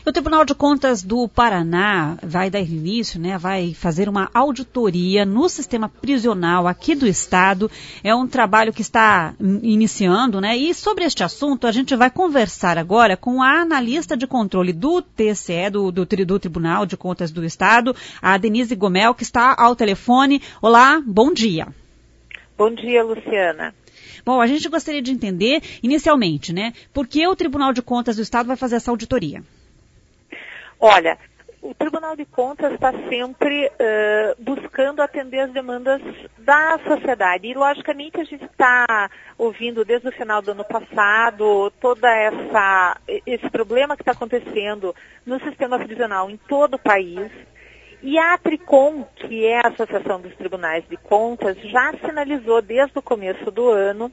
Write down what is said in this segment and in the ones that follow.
O Tribunal de Contas do Paraná vai dar início, né, vai fazer uma auditoria no sistema prisional aqui do estado. É um trabalho que está iniciando, né? E sobre este assunto a gente vai conversar agora com a analista de controle do TCE, do Tribunal de Contas do Estado, a Denise Gomel, que está ao telefone. Olá, bom dia. Bom dia, Luciana. Bom, a gente gostaria de entender, inicialmente, né, por que o Tribunal de Contas do Estado vai fazer essa auditoria? Olha, o Tribunal de Contas está sempre buscando atender as demandas da sociedade. E, logicamente, a gente está ouvindo desde o final do ano passado todo esse problema que está acontecendo no sistema prisional em todo o país. E a Tricom, que é a Associação dos Tribunais de Contas, já sinalizou desde o começo do ano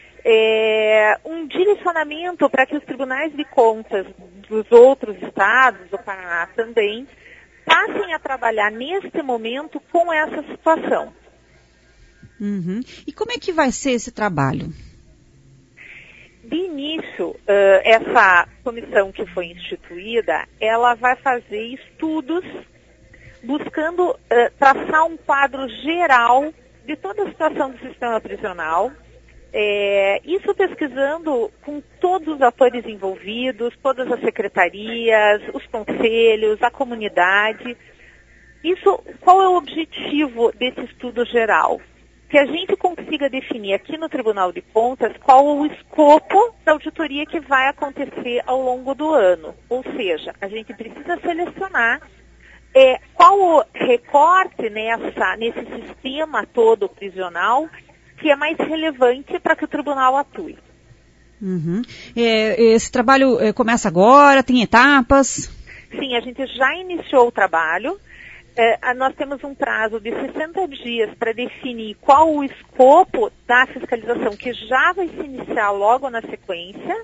um direcionamento para que os tribunais de contas dos outros estados, do Paraná também, passem a trabalhar neste momento com essa situação. Uhum. E como é que vai ser esse trabalho? De início, essa comissão que foi instituída, ela vai fazer estudos buscando traçar um quadro geral de toda a situação do sistema prisional, isso pesquisando com todos os atores envolvidos, todas as secretarias, os conselhos, a comunidade. Qual é o objetivo desse estudo geral? Que a gente consiga definir aqui no Tribunal de Contas qual o escopo da auditoria que vai acontecer ao longo do ano. Ou seja, a gente precisa selecionar qual o recorte nesse sistema todo prisional que é mais relevante para que o tribunal atue. Uhum. Esse trabalho começa agora, tem etapas? Sim, a gente já iniciou o trabalho. Nós temos um prazo de 60 dias para definir qual o escopo da fiscalização, que já vai se iniciar logo na sequência.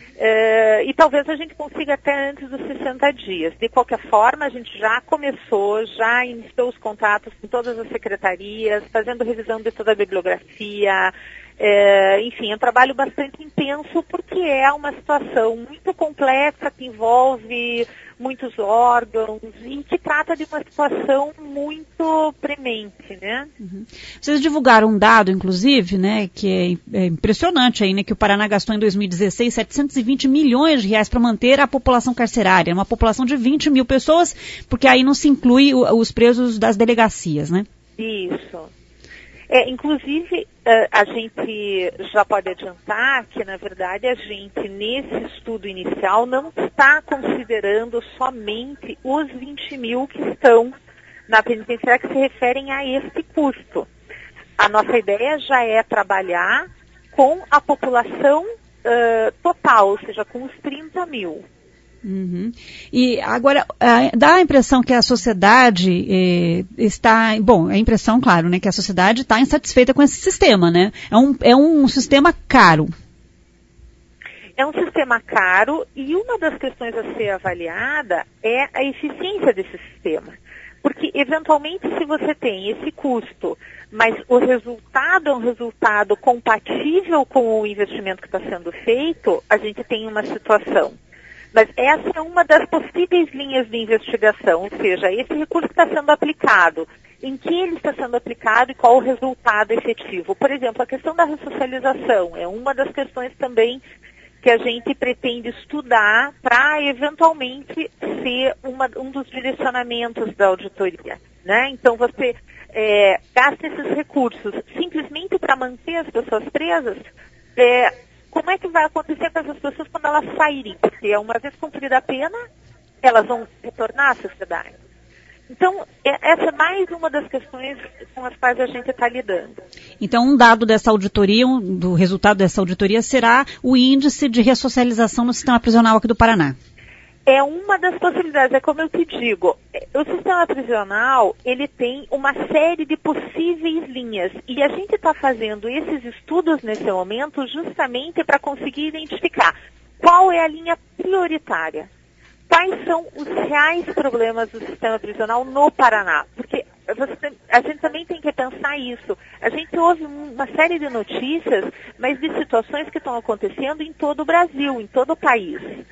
E talvez a gente consiga até antes dos 60 dias. De qualquer forma, a gente já começou, já iniciou os contatos com todas as secretarias, fazendo revisão de toda a bibliografia. Enfim, é um trabalho bastante intenso porque é uma situação muito complexa que envolve muitos órgãos e que trata de uma situação muito premente, né? Uhum. Vocês divulgaram um dado, inclusive, né, que é impressionante aí, né, que o Paraná gastou em 2016 720 milhões de reais para manter a população carcerária, uma população de 20 mil pessoas, porque aí não se inclui os presos das delegacias, né? Isso. Inclusive, a gente já pode adiantar que, na verdade, a gente, nesse estudo inicial, não está considerando somente os 20 mil que estão na penitenciária que se referem a este custo. A nossa ideia já é trabalhar com a população total, ou seja, com os 30 mil. Uhum. E agora, dá a impressão que a sociedade está... Bom, a impressão, claro, né, que a sociedade está insatisfeita com esse sistema, né? É um sistema caro. É um sistema caro e uma das questões a ser avaliada é a eficiência desse sistema. Porque, eventualmente, se você tem esse custo, mas o resultado é um resultado compatível com o investimento que está sendo feito, a gente tem uma situação. Mas essa é uma das possíveis linhas de investigação, ou seja, esse recurso que está sendo aplicado, em que ele está sendo aplicado e qual o resultado efetivo. Por exemplo, a questão da ressocialização é uma das questões também que a gente pretende estudar para, eventualmente, ser um dos direcionamentos da auditoria, né? Então, você gasta esses recursos simplesmente para manter as pessoas presas, como é que vai acontecer com essas pessoas quando elas saírem? Porque uma vez cumprida a pena, elas vão retornar à sociedade. Então, essa é mais uma das questões com as quais a gente está lidando. Então, um dado dessa auditoria, do resultado dessa auditoria, será o índice de ressocialização no sistema prisional aqui do Paraná. É uma das possibilidades, é como eu te digo, o sistema prisional, ele tem uma série de possíveis linhas, e a gente está fazendo esses estudos nesse momento justamente para conseguir identificar qual é a linha prioritária, quais são os reais problemas do sistema prisional no Paraná, porque a gente também tem que pensar isso. A gente ouve uma série de notícias, mas de situações que estão acontecendo em todo o Brasil, em todo o país.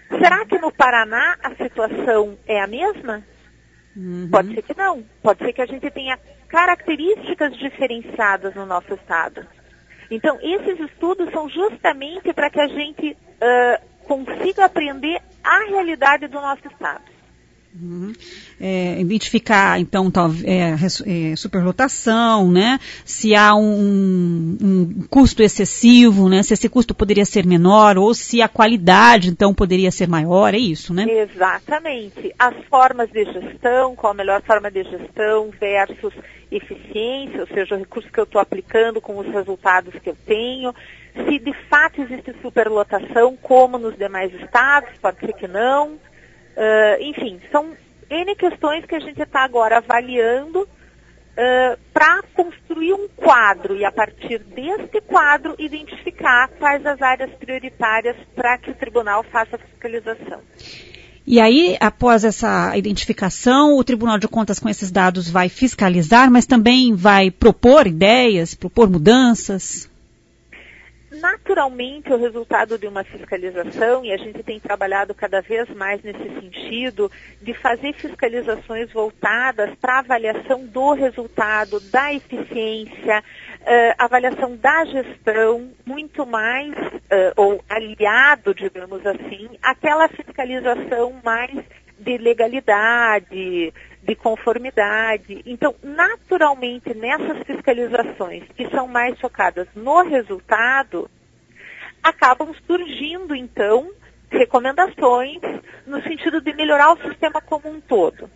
Será que no Paraná a situação é a mesma? Pode ser que não. Pode ser que a gente tenha características diferenciadas no nosso estado. Então, esses estudos são justamente para que a gente consiga aprender a realidade do nosso estado. Identificar, então, superlotação, né? Se há um custo excessivo, né? Se esse custo poderia ser menor ou se a qualidade, então, poderia ser maior, é isso, né? Exatamente. As formas de gestão, qual a melhor forma de gestão versus eficiência, ou seja, o recurso que eu estou aplicando com os resultados que eu tenho. Se de fato existe superlotação, como nos demais estados, pode ser que não. Enfim, são N questões que a gente está agora avaliando para construir um quadro e, a partir deste quadro, identificar quais as áreas prioritárias para que o tribunal faça a fiscalização. E aí, após essa identificação, o Tribunal de Contas com esses dados vai fiscalizar, mas também vai propor ideias, propor mudanças? Naturalmente, o resultado de uma fiscalização, e a gente tem trabalhado cada vez mais nesse sentido, de fazer fiscalizações voltadas para a avaliação do resultado, da eficiência, avaliação da gestão, muito mais, ou aliado, digamos assim, àquela fiscalização mais de legalidade, de conformidade. Então, naturalmente, nessas fiscalizações que são mais focadas no resultado, acabam surgindo, então, recomendações no sentido de melhorar o sistema como um todo.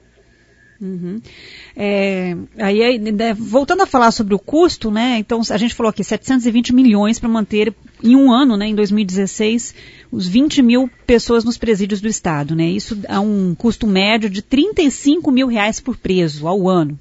Voltando a falar sobre o custo, né? Então, a gente falou aqui 720 milhões para manter em um ano, né, em 2016, os 20 mil pessoas nos presídios do Estado, né? Isso é um custo médio de R$35 mil por preso ao ano.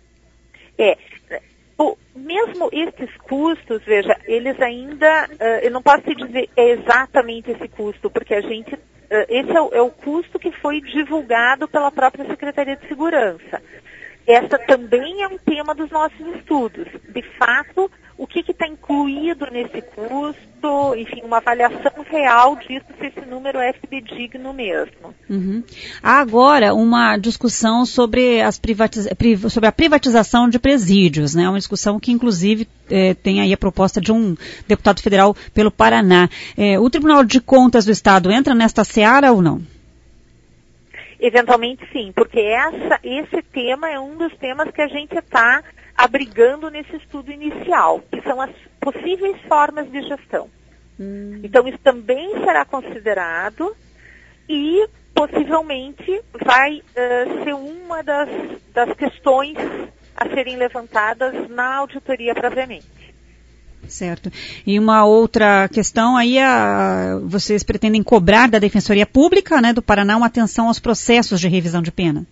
Mesmo esses custos, veja, eles ainda, eu não posso te dizer exatamente esse custo, porque esse é o custo que foi divulgado pela própria Secretaria de Segurança. Essa também é um tema dos nossos estudos. De fato, o que está incluído nesse custo, enfim, uma avaliação real disso, se esse número é fidedigno mesmo. Há agora uma discussão sobre sobre a privatização de presídios, né? Uma discussão que, inclusive, tem aí a proposta de um deputado federal pelo Paraná. O Tribunal de Contas do Estado entra nesta seara ou não? Eventualmente sim, porque esse tema é um dos temas que a gente está abrigando nesse estudo inicial, que são as possíveis formas de gestão. Então, isso também será considerado e, possivelmente, vai ser uma das questões a serem levantadas na auditoria propriamente. Certo. E uma outra questão aí, vocês pretendem cobrar da Defensoria Pública, né, do Paraná, uma atenção aos processos de revisão de pena?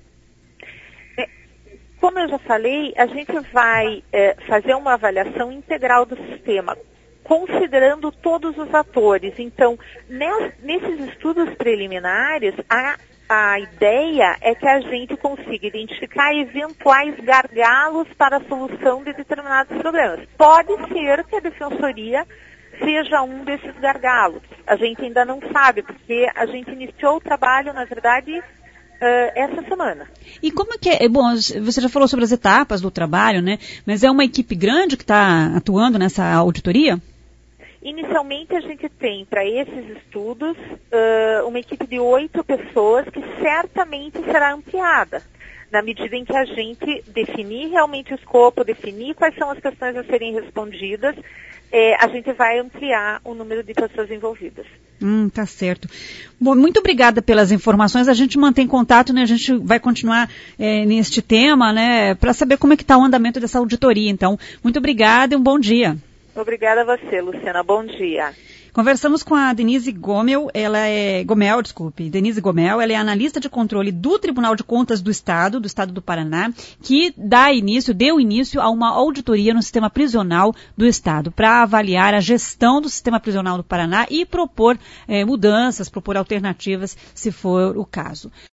Como eu já falei, a gente vai fazer uma avaliação integral do sistema, considerando todos os atores. Então, nesses estudos preliminares, a ideia é que a gente consiga identificar eventuais gargalos para a solução de determinados problemas. Pode ser que a Defensoria seja um desses gargalos. A gente ainda não sabe, porque a gente iniciou o trabalho, na verdade, essa semana. E como é que é? Bom, você já falou sobre as etapas do trabalho, né? Mas é uma equipe grande que está atuando nessa auditoria? Inicialmente, a gente tem, para esses estudos, uma equipe de 8 pessoas que certamente será ampliada, na medida em que a gente definir realmente o escopo, definir quais são as questões a serem respondidas, a gente vai ampliar o número de pessoas envolvidas. Tá certo. Bom, muito obrigada pelas informações. A gente mantém contato, né? A gente vai continuar neste tema, né? Para saber como é que está o andamento dessa auditoria. Então, muito obrigada e um bom dia. Obrigada a você, Luciana. Bom dia. Conversamos com a Denise Gomel, Denise Gomel, ela é analista de controle do Tribunal de Contas do Estado do Paraná, que deu início a uma auditoria no sistema prisional do Estado, para avaliar a gestão do sistema prisional do Paraná e propor mudanças, propor alternativas, se for o caso.